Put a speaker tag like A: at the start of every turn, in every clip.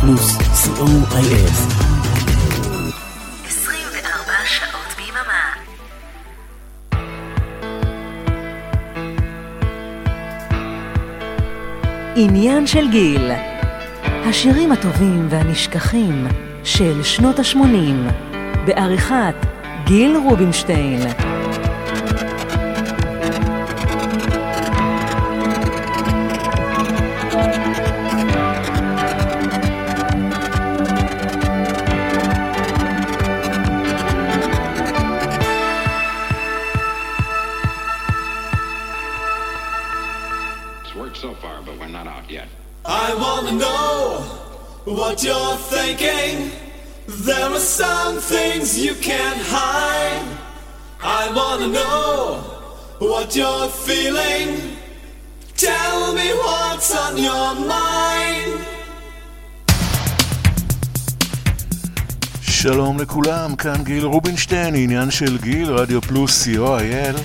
A: פלוס, COIL.
B: 24 שעות ביממה. עניין של גיל, השירים הטובים והנשכחים של שנות ה-80, בעריכת גיל רובינשטיין.
C: I wanna know what you're thinking. There are some things you can't hide. I wanna know what you're feeling. Tell me what's on your mind.
D: שלום לכולם, כאן גיל רובינשטיין, עניין של גיל, רדיו פלוס COIL.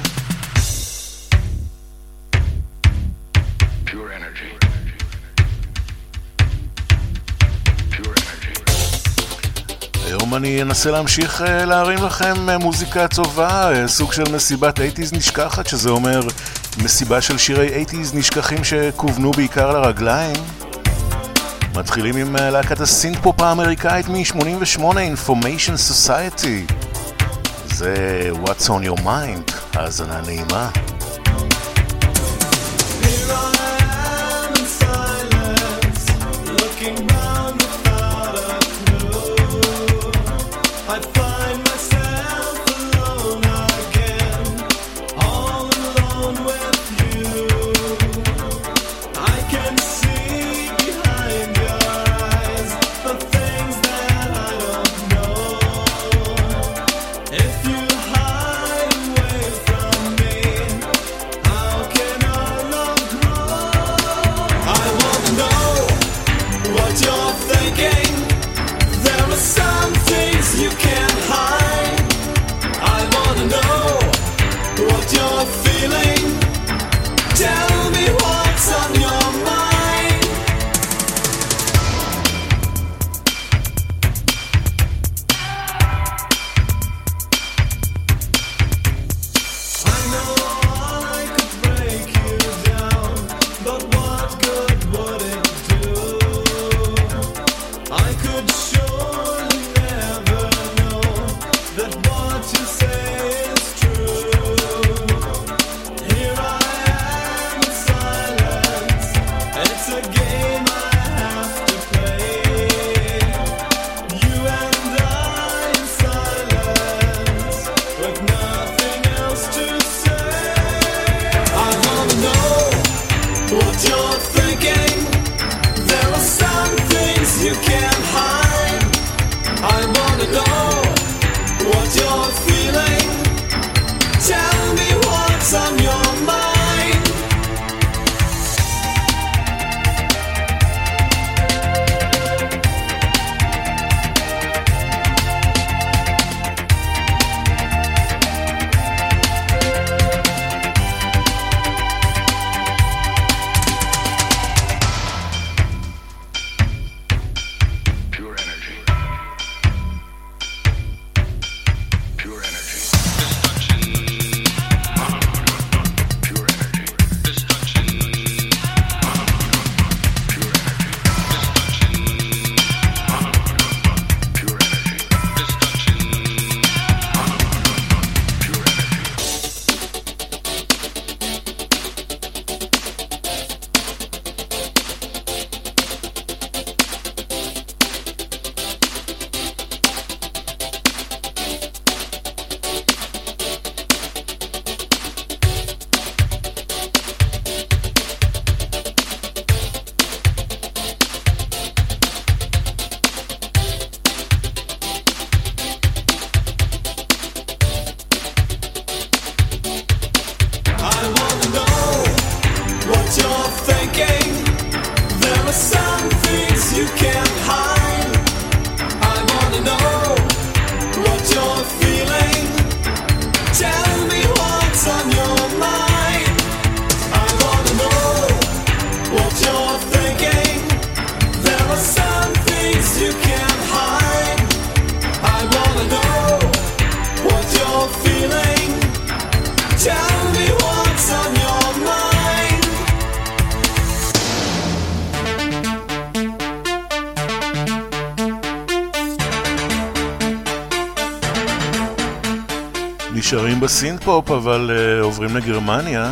D: היום אני אנסה להמשיך להרים לכם מוזיקה טובה, סוג של מסיבת 80s נשכחת, שזה אומר מסיבה של שירי 80s נשכחים שכוונו בעיקר לרגליים. מתחילים עם להקת הסינק-פופ האמריקאית מ-88, Information Society. זה What's on your mind, האזנה נעימה.
C: How can our love grow?
D: נשארים בסינט-פופ, אבל עוברים לגרמניה.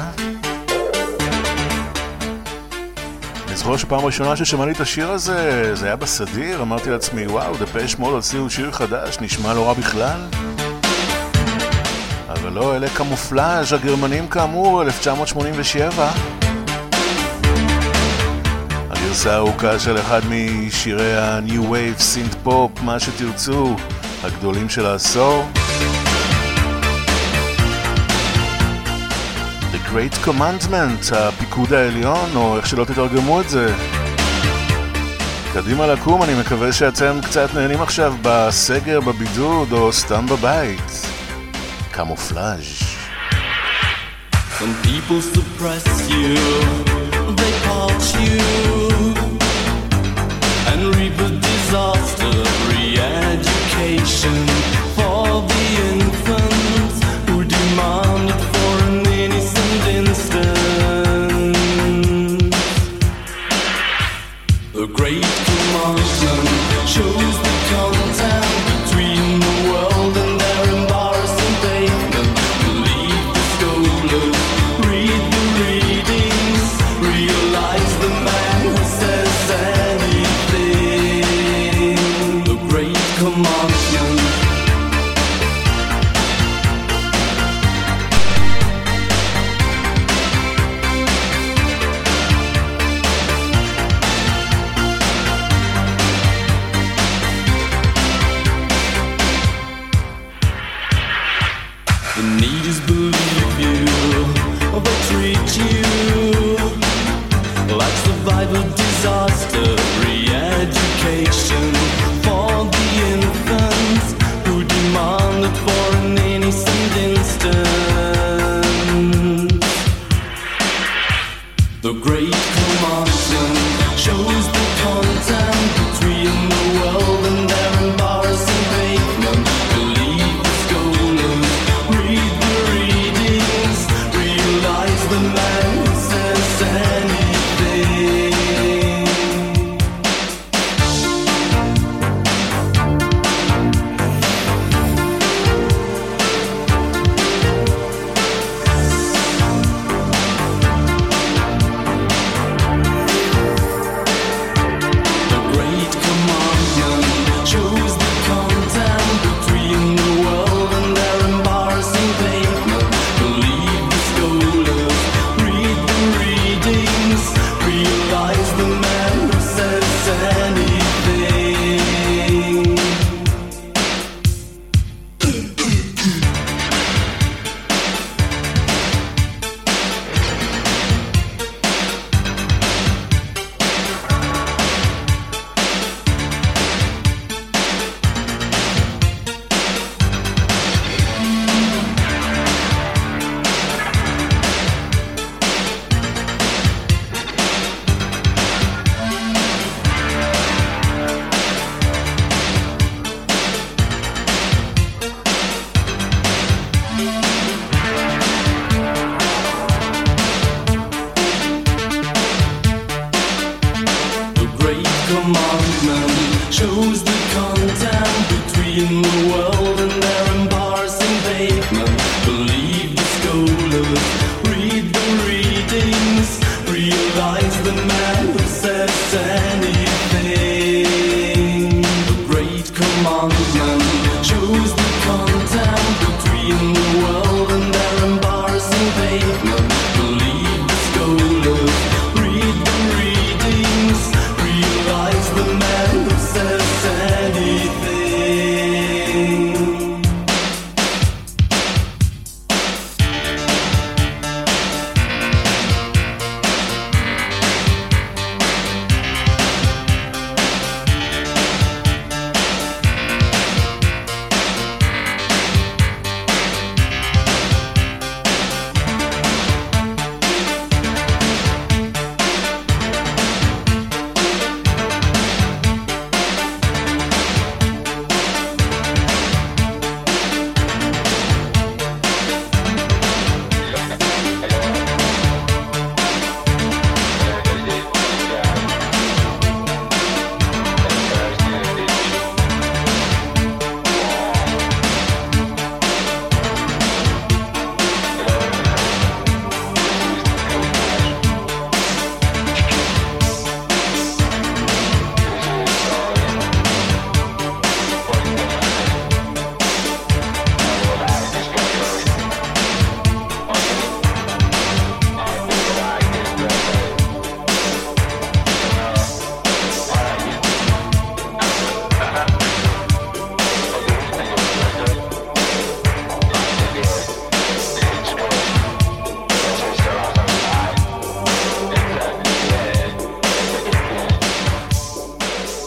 D: אני זוכר שפעם ראשונה ששמעתי את השיר הזה, זה היה בסדיר, אמרתי לעצמי, וואו, דפש מוד הוציאו שיר חדש, נשמע לא רע בכלל. אבל לא, אלה קמופלאז' הגרמנים כאמור, 1987. הגרסה הארוכה של אחד משירי ה-New Wave, סינט-פופ, מה שתרצו, הגדולים של העשור. The Great Commandment, הפיקוד העליון, או איך שלא תתרגמו את זה. קדימה לקום, אני מקווה שאתם קצת נהנים עכשיו בסגר, בבידוד, או סתם בבית. קמופלאז'.
E: Some people suppress you, they part you, and reap a disaster, re-education for the infants who demand it for an innocent instant. The great commandment shows the contact between the world and their embarrassing pavement. Believe the scholars, read the readings, realize the man who says anything. The great commandment. The need is believe you, they treat you like survival disaster, re-education for the infants who demand it for an innocent instant. The great commandment shows the content between the world and their embarrassing pavement. Believe the scholars, read the readings, realize the man who says anything. The great commandment shows the content between the world and their embarrassing pavement. Believe the scholars, read the readings, realize the man who says anything. The great commandment shows the content between the world and their embarrassing pavement. Believe the scholars, read the readings, realize the man who says anything. The great commandment shows the content between the world and their embarrassing pavement. Believe the scholars, read the readings, realize the man who says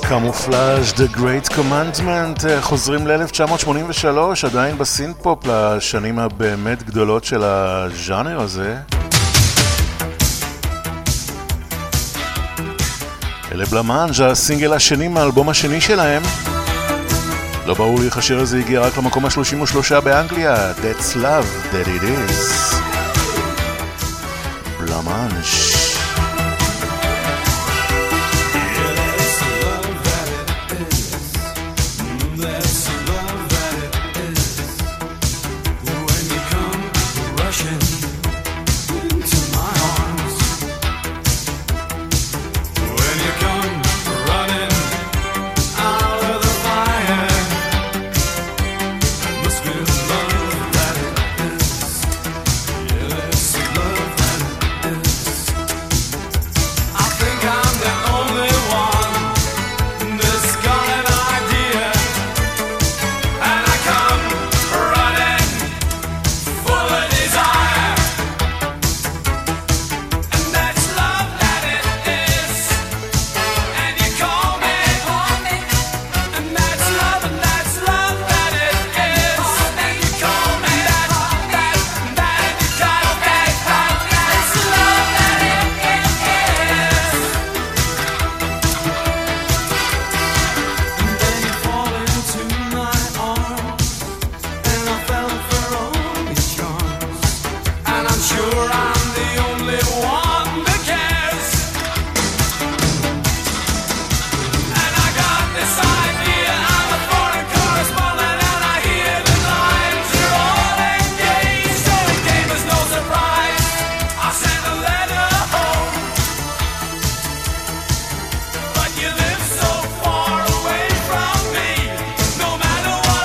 D: קמופלאז' The Great Commandment חוזרים ל-1983, עדיין בסינט-פופ לשנים הבאמת גדולות של הז'אנר הזה. אלה בלמאנג', הסינגל השני מהאלבום השני שלהם. לא ברור לי איך השיר הזה הגיע רק למקום ה-33 באנגליה. That's Love That It Is. בלמאנג'.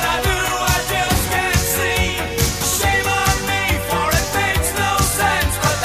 E: Shame on me, for it makes no sense. But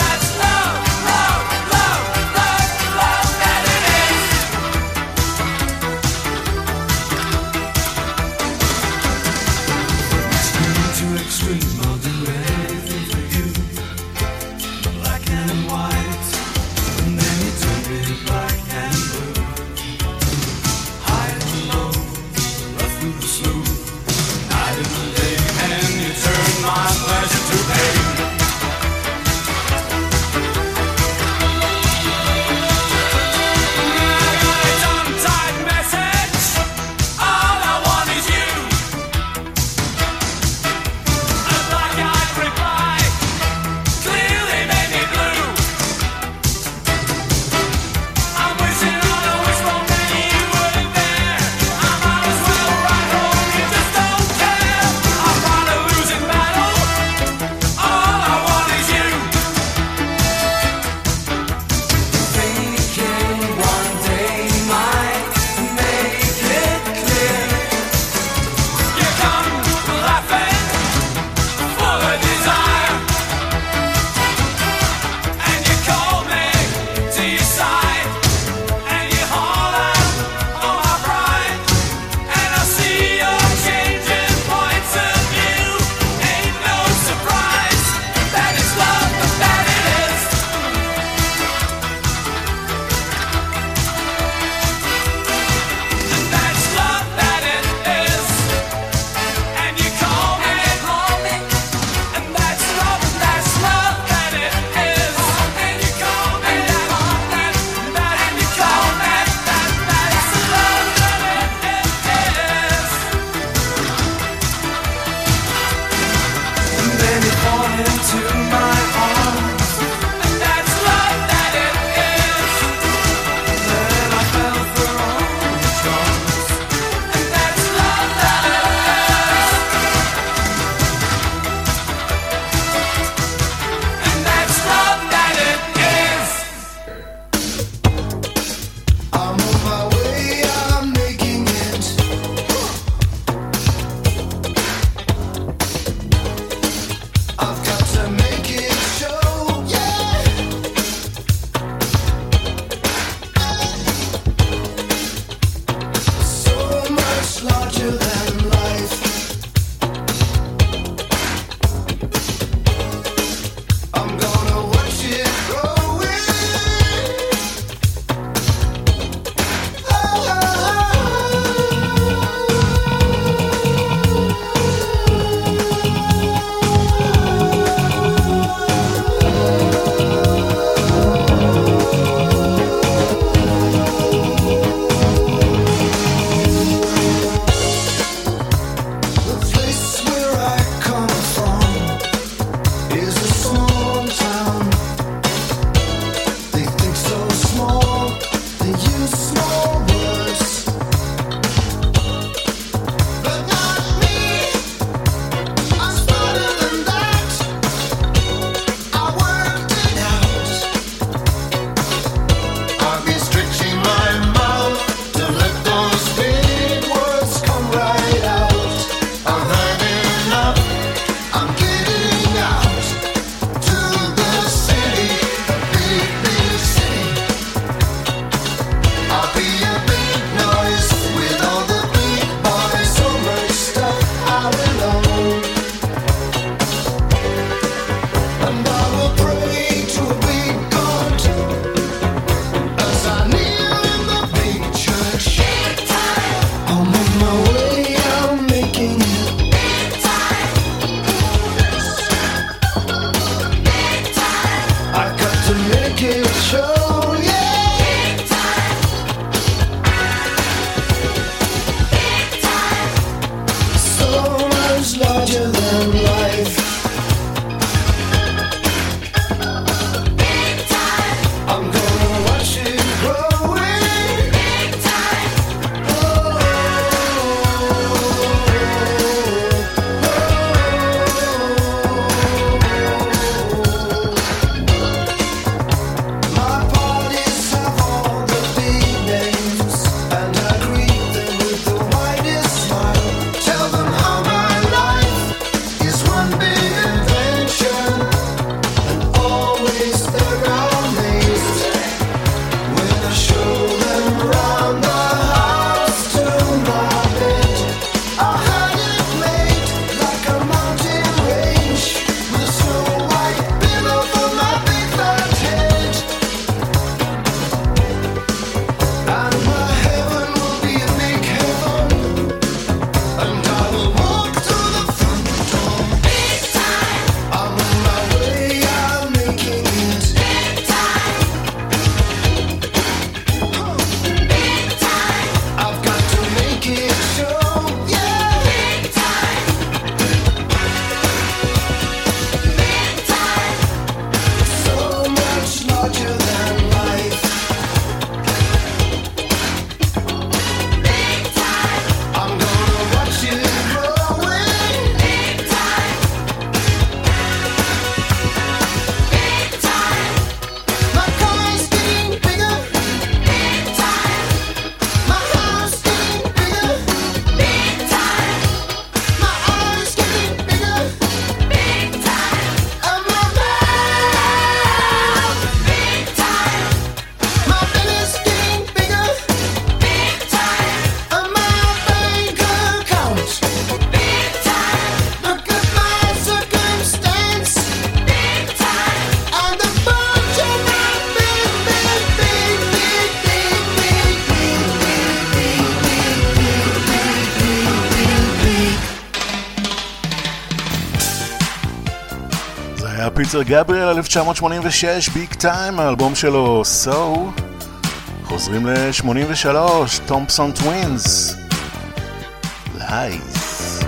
D: פיטר גבריאל 1986, ביג טיים, האלבום שלו So. חוזרים ל-83, תומפסון טווינס, Lies.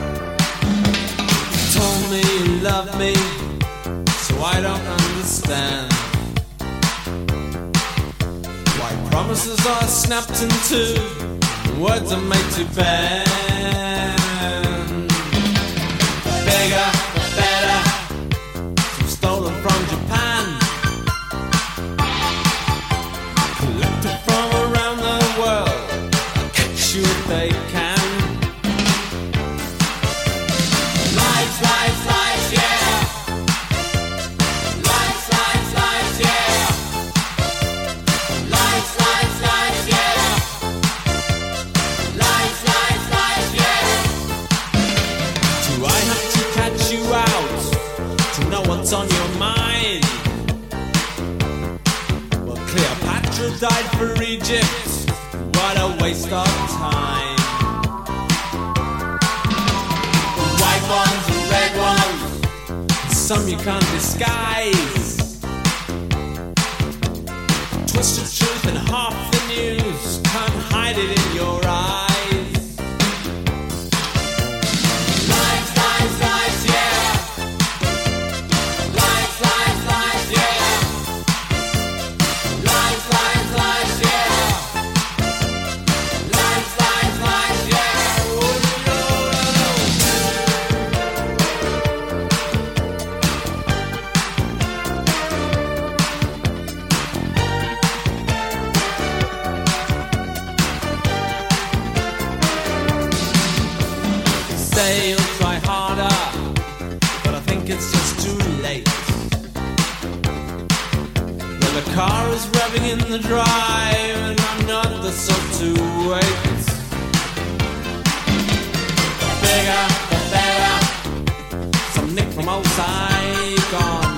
C: Told me you love me, so I don't understand why promises are snapped in two, words are made to bend. Bigger, better, stolen from Japan, collected from around the world, I'll catch you if they can. Lies, lies, lies, yeah. Lies, lies, lies, yeah. Lies, lies, lies, yeah. Lies, lies, lies, yeah. Do I have to catch you out to know what's on your mind? Well, Cleopatra died for Egypt. What a waste of time. White ones and red ones, some you can't disguise. Twisted truth and half the news, can't hide it in your eyes. Lies, lies, lies, yeah. Lies, lies, lies, yeah. Lies, lies, lies, yeah. Lies, lies, lies, yeah. Oh, no, no. Say you'll try harder, but I think it's just too late. When the car is revving in the drive and I'm not the sort to wait. Bigger, the better, some nick from old Saigon,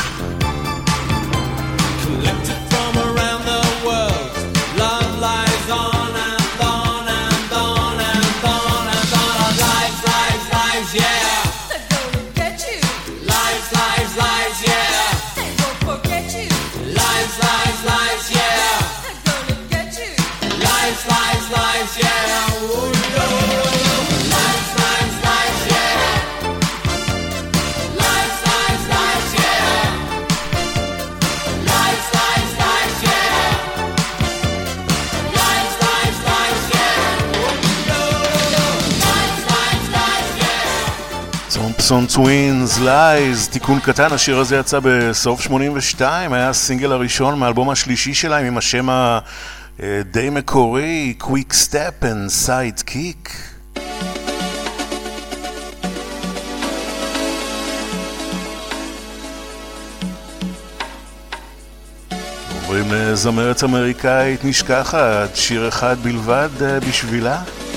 C: collected from around the world. Love lies on and on and on and on and on. Lies, lies, lies, yeah.
F: They're gonna get you.
C: Lies, lies, lies, yeah.
F: They won't forget you.
C: Lies, lies, lies, yeah.
F: They're gonna get you.
C: Lies, lies, lies, yeah. Oh, no. Lies, lies, lies, yeah. Lies, lies, lies, yeah. Lies, lies, lies, yeah. Lies, lies, lies, yeah. Oh, no. Lies, lies, lies, yeah.
D: תומפסון טווינס, Lies, תיקון קטן, השיר הזה יצא בסוף 82, היה הסינגל הראשון מהאלבום השלישי שלהם עם השם הדי מקורי, Quick Step and Side Kick. עוברים לזמרת אמריקאית נשכחת, שיר אחד בלבד בשבילה.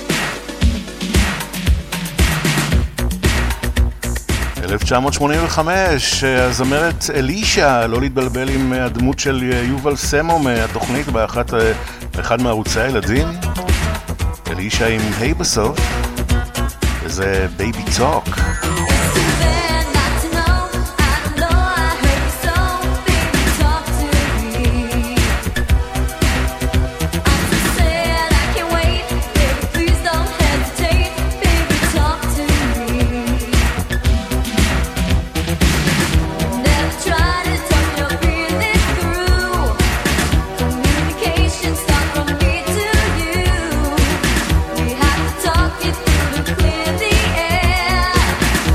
D: 1985, הזמרת אלישה, לא להתבלבל עם הדמות של יובל סמו מהתוכנית באחד מערוצי הילדים. אלישה עם היי בסוף, וזה בייבי טוק.
F: Talk it through to clear the air.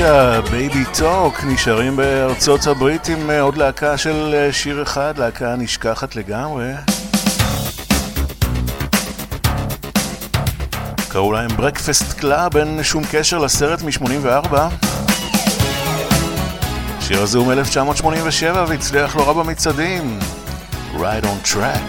D: 2009, בייבי טוק, נשארים בארצות הברית עם עוד להקה של שיר אחד, להקה נשכחת לגמרי. קראו להם ברקפסט קלאב, אין שום קשר לסרט מ-84. השיר הזה הוא מ-1987 והצליח לא רע במצעדים. Right on Track.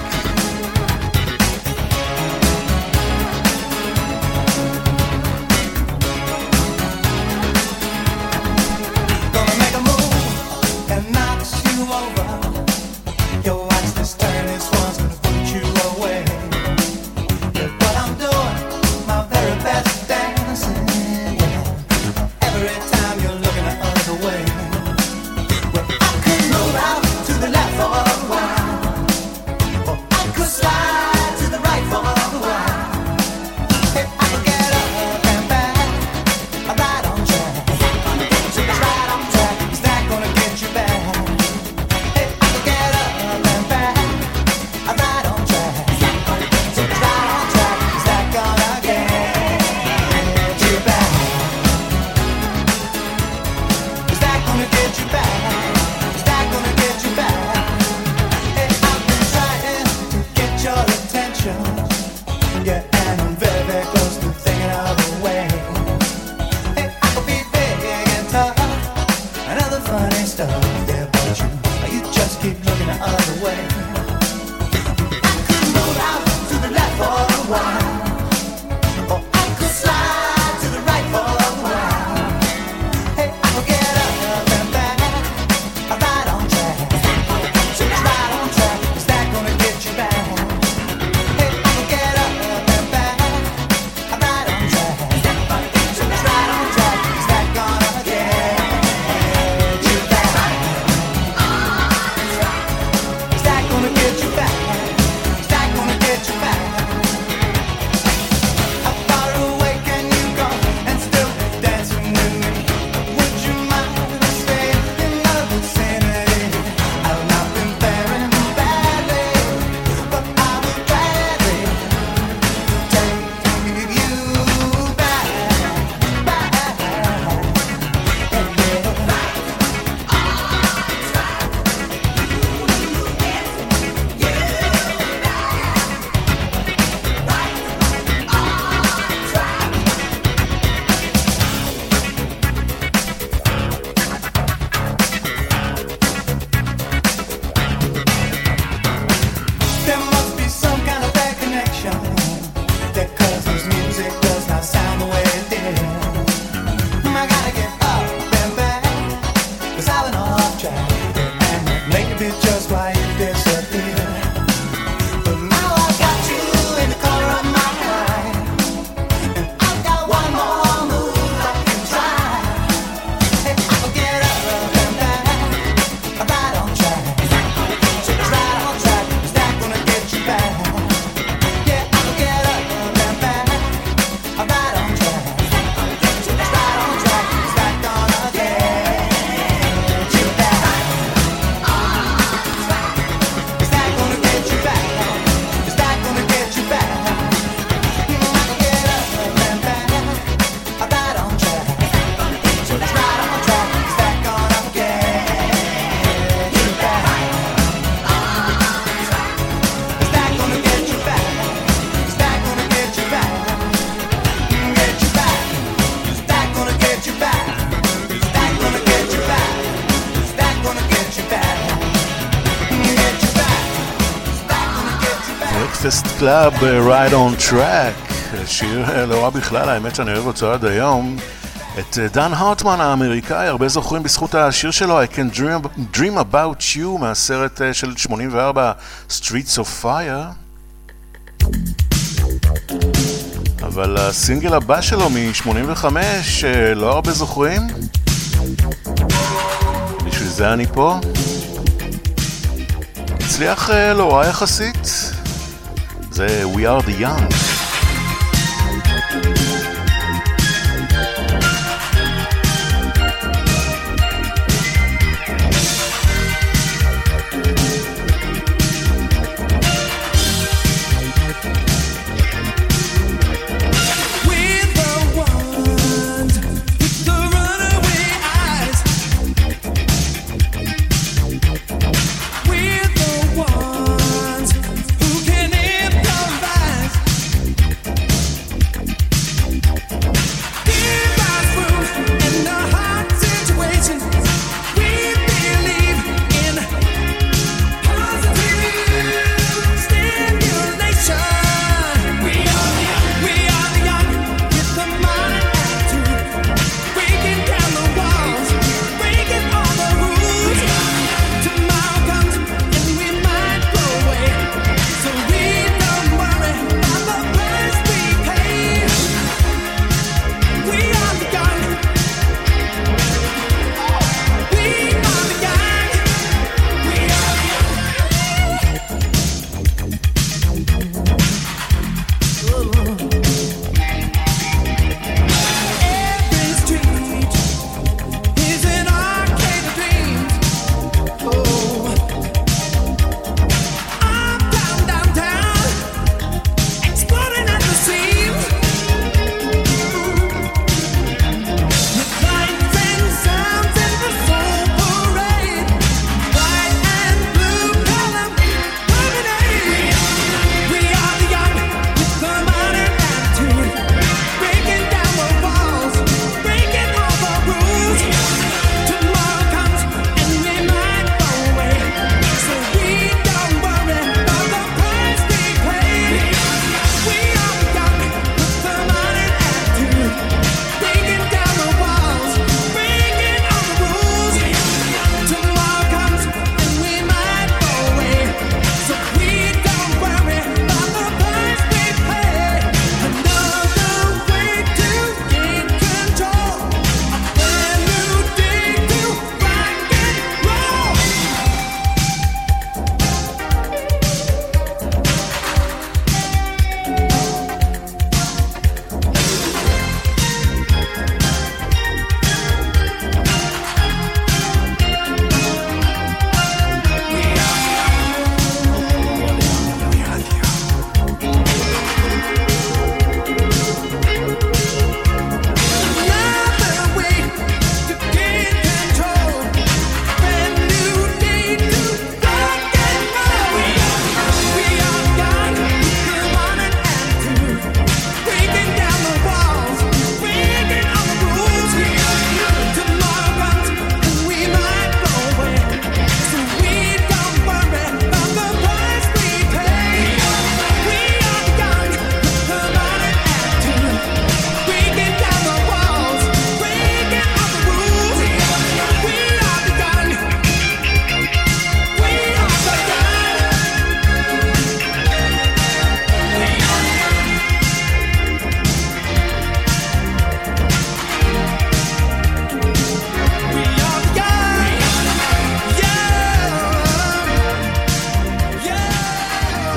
D: ברקפסט קלאב, Right on Track, שיר לא רע בכלל, האמת שאני אוהב אותו עד היום. את דן הרטמן האמריקאי הרבה זוכרים בזכות השיר שלו I Can Dream About You מהסרט של 84 Streets of Fire, אבל הסינגל הבא שלו מ-85 לא הרבה זוכרים, בשביל זה אני פה. הצליח לא רע יחסית, זה We Are The Young.
G: We're the ones, the runaway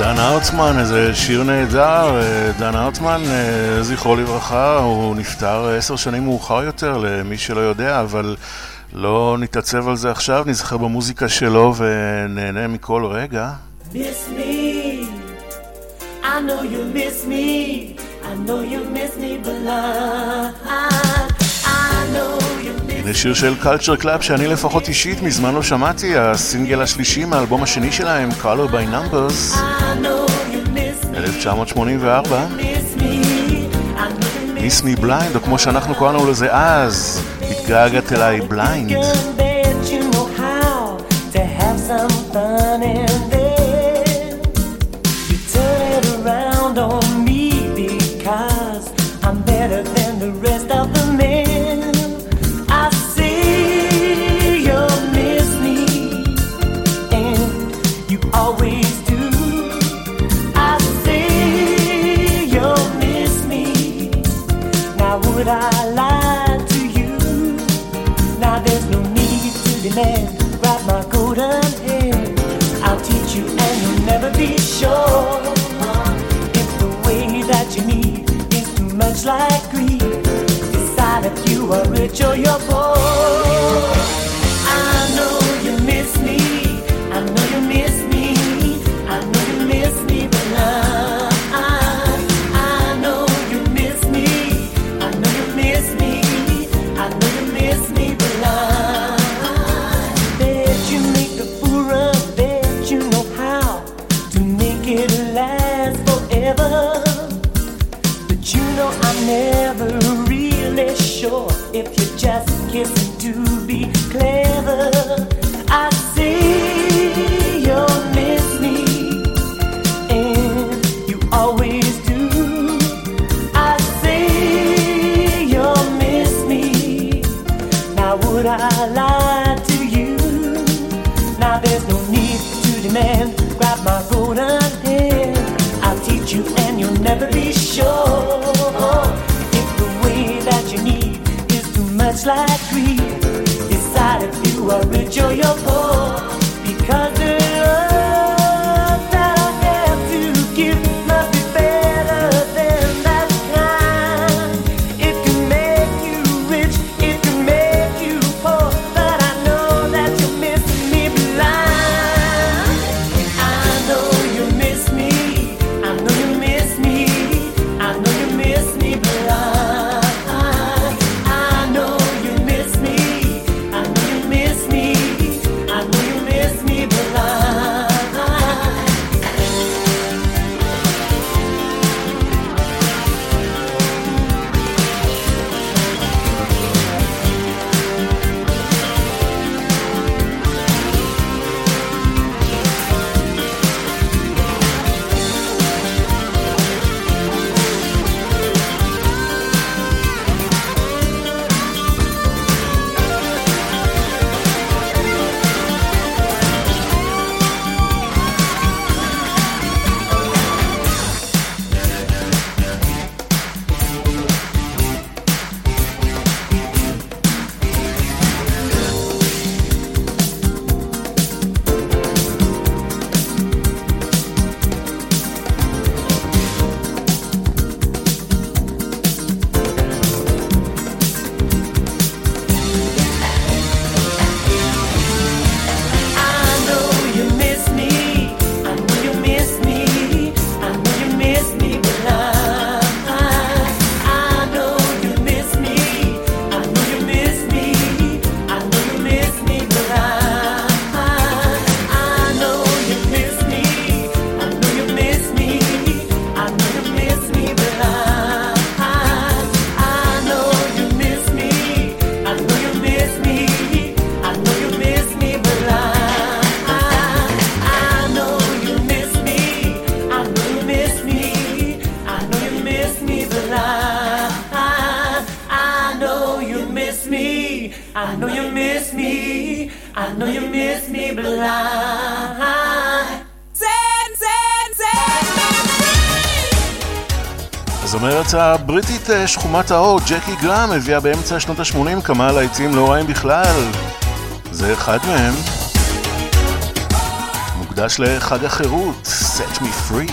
D: דן ארצמן, איזה שיר נהדר. דן ארצמן, זכרו לברכה, הוא נפטר 10 שנים מאוחר יותר, למי שלא יודע, אבל לא נתעצב על זה עכשיו, נזכר במוזיקה שלו ונהנה מכל רגע.
G: Miss me, I know you miss me, I know you miss me blind, I know you miss me.
D: זה שיר של Culture Club שאני לפחות אישית מזמן לא שמעתי, הסינגל השלישי מהאלבום השני שלהם, Color by Numbers, 1984. Miss me blind, או כמו שאנחנו קראנו לזה אז, התגעגעת אליי blind.
G: Would I lie to you? Now there's no need to demand. Grab my golden hand, I'll teach you and you'll never be sure. If the way that you need is too much like greed, decide if you are rich or you're poor. I know you miss me, I know you miss me, I know you miss me, but never really sure if you're just kissing to be clever. I see you'll miss me, and you always do. I see you'll miss me. Now would I lie to you? Now there's no need to demand. Grab my golden hand, I'll teach you and you'll never be sure. Much like greed, decide if you are rich or you're poor. Because the love that I have to give must be better than that kind. It can make you rich, it can make you poor, but I know that you miss me blind. I know you miss me, I know you miss me, I know you miss me blind. I know you miss me, I know you miss me blind.
D: אז אומרת הבריטית שחומת האור, ג'קי גראם, הביאה באמצע שנות ה-80 כמה להיטים לא רעים בכלל. זה אחד מהם. מוקדש לחג החירות, Set Me Free.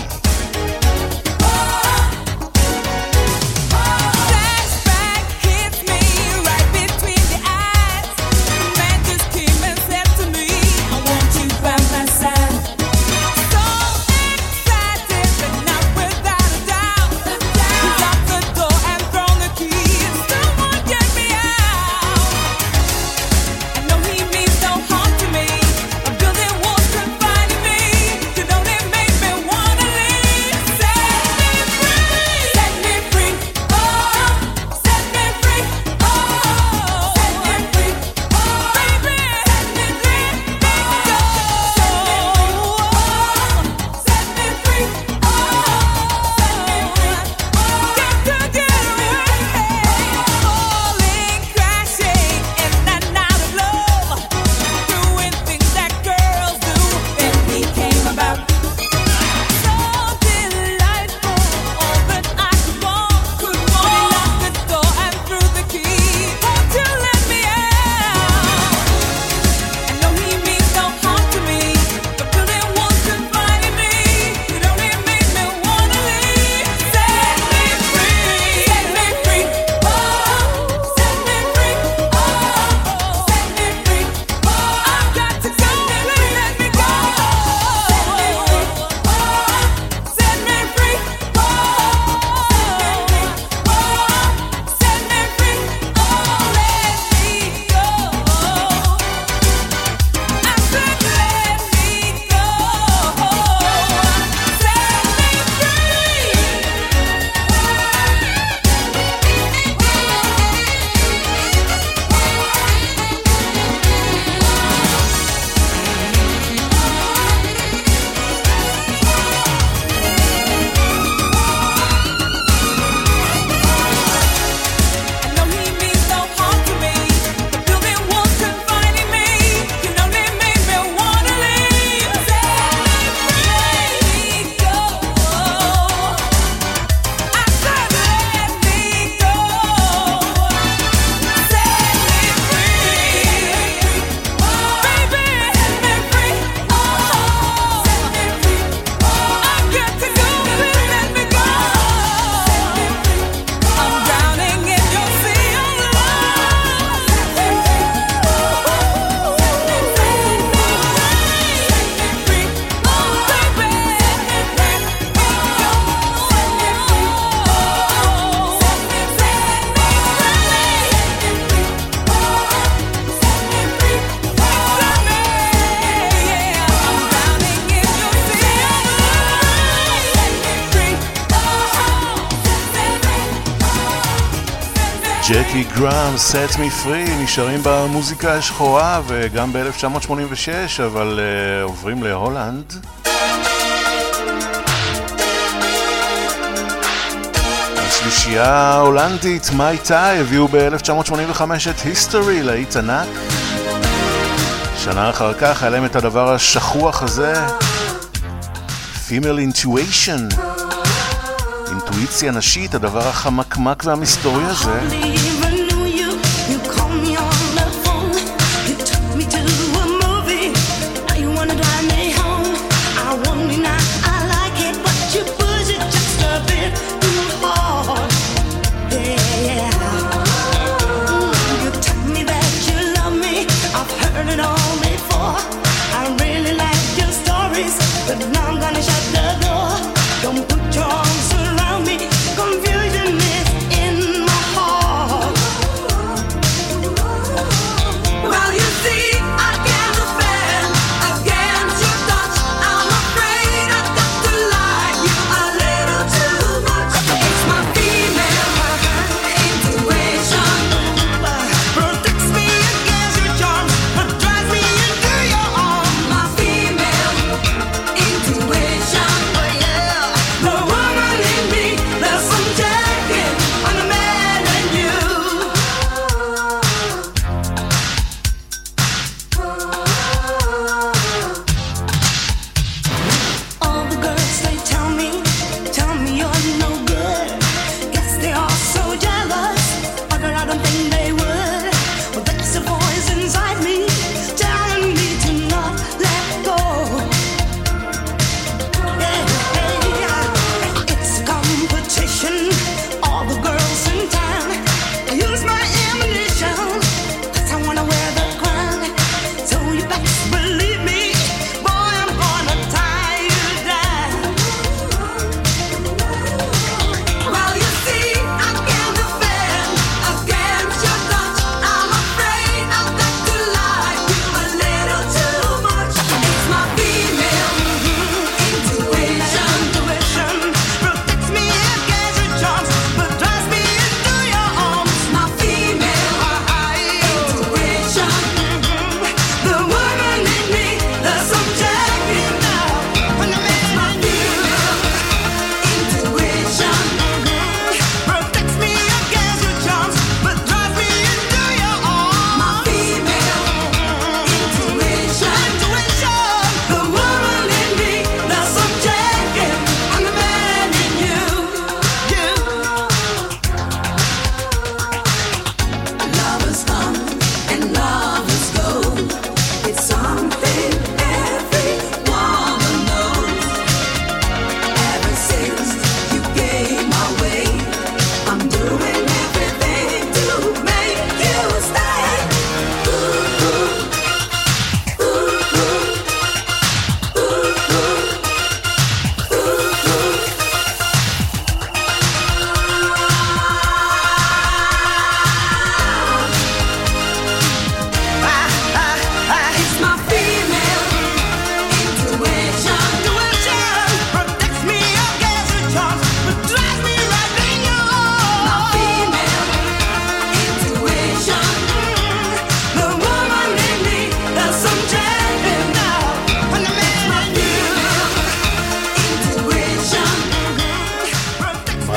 D: ג'קי גראם, Set Me Free, נשארים במוזיקה השחורה וגם ב-1986, אבל עוברים להולנד. השלישייה ההולנדית, מאי טאי, הביאו ב-1985 את History, להיט ענק. שנה אחר כך היה להם את הדבר השכוח הזה, Female Intuition, אינטואיציה נשית, הדבר החמקמק והמסתורי הזה.
H: Into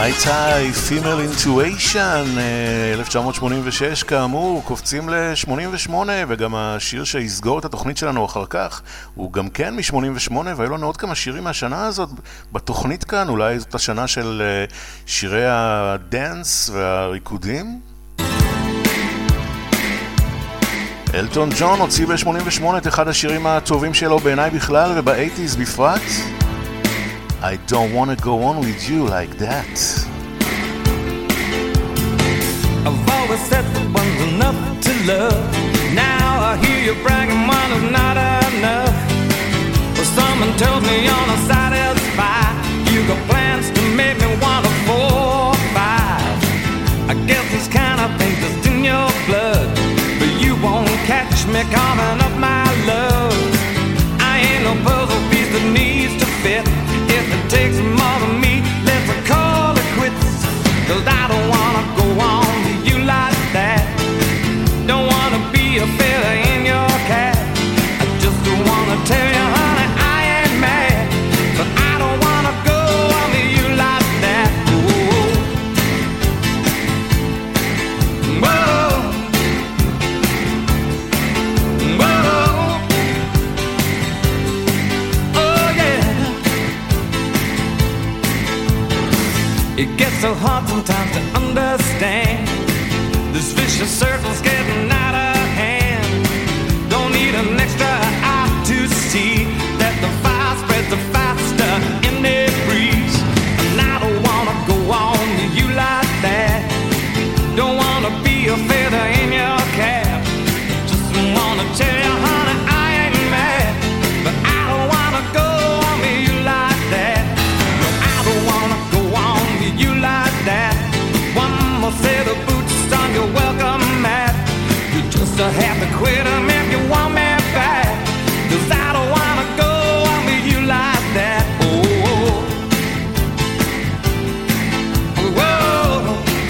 D: טאי, Female Intuition, 1986 כאמור, קופצים ל-88, וגם השיר שיסגור את התוכנית שלנו אחר כך הוא גם כן מ-88, והיו לנו עוד כמה שירים מהשנה הזאת בתוכנית כאן, אולי זאת השנה של שירי הדנס והריקודים. אלטון ג'ון הוציא ב-88 את אחד השירים הטובים שלו בעיניי בכלל וב-80s בפרט, I don't want to go on with you like that.
E: I've always said that one's enough to love. Now I hear you bragging one is not enough. Well, someone tells me you're not satisfied. You got plans to make me want a 4 or 5. I guess this kind of thing's just in your blood, but you won't catch me coming up my love. I ain't no puzzle piece that needs to fit. If it takes more than me, let's call it quits. 'Cause I don't wanna go on with you like that. Don't wanna be a feather in your cap. I just don't wanna tell you, honey, I ain't mad, but I don't wanna go on with you like that. Whoa. Whoa. Whoa. Oh yeah. It gets so hard sometimes to understand. This vicious circle's getting out of hand. Don't need an extra eye to see that the fire spreads the faster in the breeze. And I don't wanna go on with you like that. Don't wanna be a feather in your cap. Just wanna tell you, honey, I ain't mad, but I don't wanna go on with you like that. No, I don't wanna go on with you like that. One more set of boots on your welcome mat. You just have to quit 'em if you want me back. 'Cause I don't wanna go on with you like that. Oh, whoa,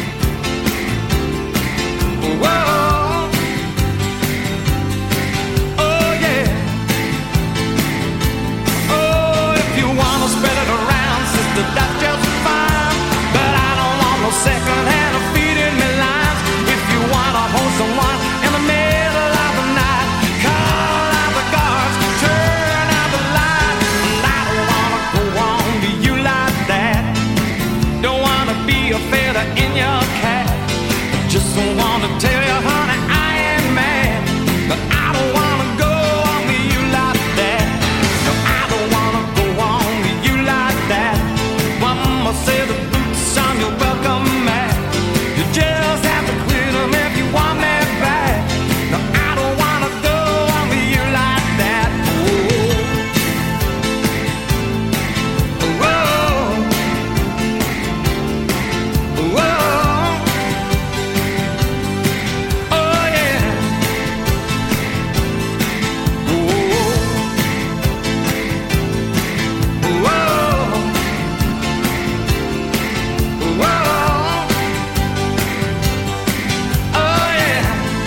E: whoa, oh yeah. Oh, if you wanna spread it around, sister, that's just fine. But I don't want no second hand of feeding me lines. If you wanna hold someone in the middle of the night, call out the guards, turn out the light. And I don't wanna go on to you like that. Don't wanna be a feather in your cap. Just wanna tell you, honey, I ain't mad, but I don't wanna go on with you like that. No, I don't wanna go on with you like that. One more say the boots on your welcome mat. You just have to quit 'em if you want me back. No, I don't wanna go on with you like that. Whoa. Whoa. Oh yeah. Whoa. Whoa. Whoa. Oh yeah.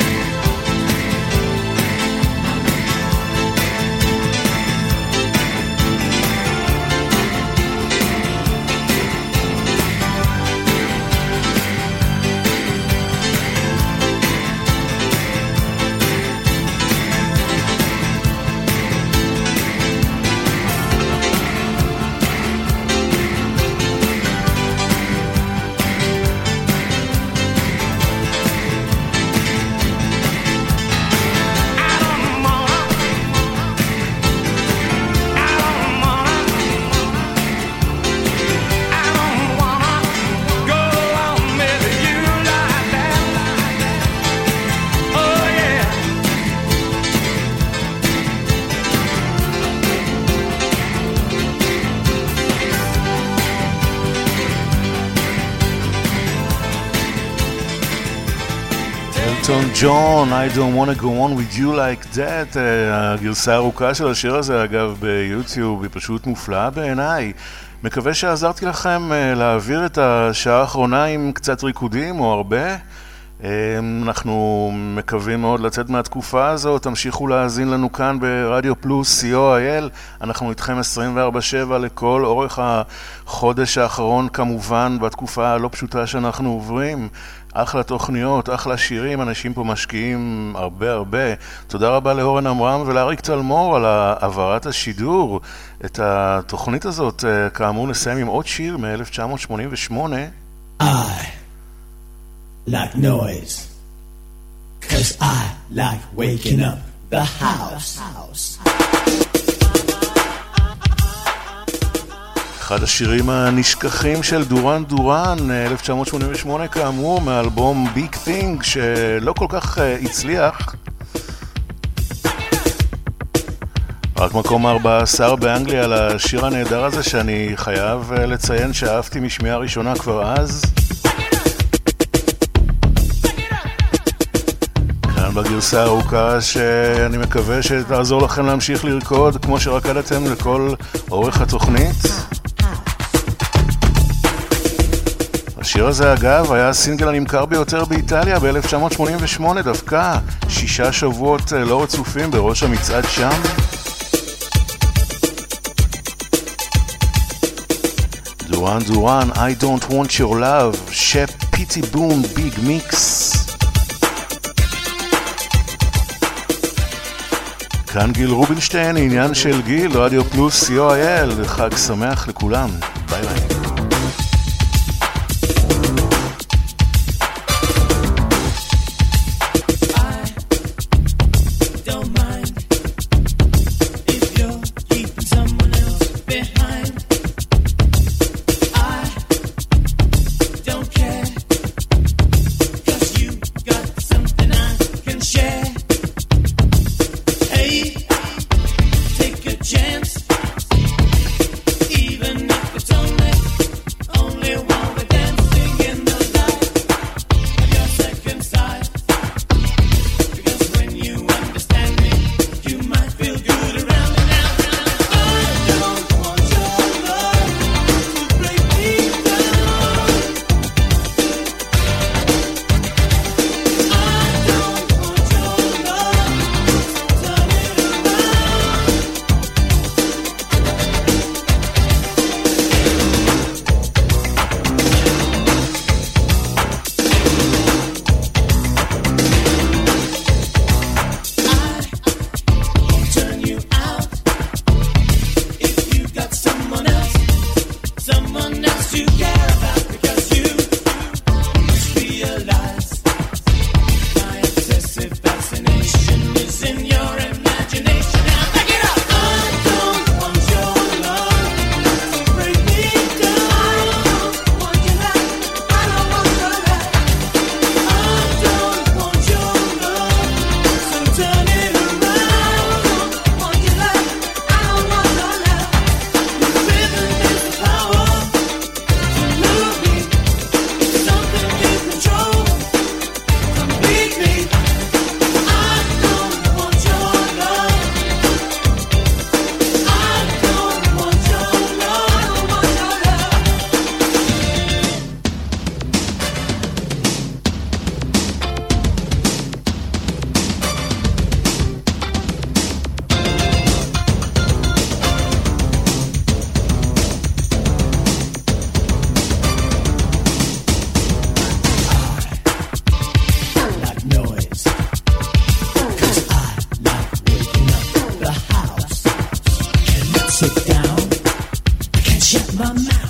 D: אלטון ג'ון, I don't want to go on with you like that. הגרסה הארוכה של השיר הזה אגב ביוטיוב היא פשוט מופלאה בעיניי. מקווה שעזרתי לכם להעביר את השעה האחרונה עם קצת ריקודים או הרבה. אנחנו מקווים מאוד לצאת מהתקופה הזאת. תמשיכו להאזין לנו כאן ברדיו פלוס co.il. אנחנו איתכם 24/7 לכל אורך החודש האחרון, כמובן בתקופה הלא פשוטה שאנחנו עוברים. אחלה תוכניות, אחלה שירים, אנשים פה משקיעים הרבה. תודה רבה לאורן אמרם ולאריק צלמור על העברת השידור. את התוכנית הזאת כאמור נסיים עם עוד שיר מ-1988.
A: Like noise, 'cause I like waking up the house.
D: אחד השירים הנשכחים של דורן דורן, 1988 כאמור, מאלבום Big Thing, שלא כל כך הצליח. רק מקום 14 באנגליה לשיר הנהדר הזה, שאני חייב לציין שאהבתי משמיעה ראשונה כבר אז. בגרסה הארוכה שאני מקווה שתעזור לכם להמשיך לרקוד כמו שרקדתם לכל אורך התוכנית. השיר הזה אגב היה הסינגל הנמכר ביותר באיטליה ב-1988 דווקא, 6 שבועות לא רצופים בראש המצעד שם. דורן דורן, I don't want your love, שפ פיטי בום ביג מיקס. כאן גיל רובינשטיין, עניין של גיל, רדיו פלוס co.il. חג שמח לכולם, ביי ביי.
A: Shut my mouth.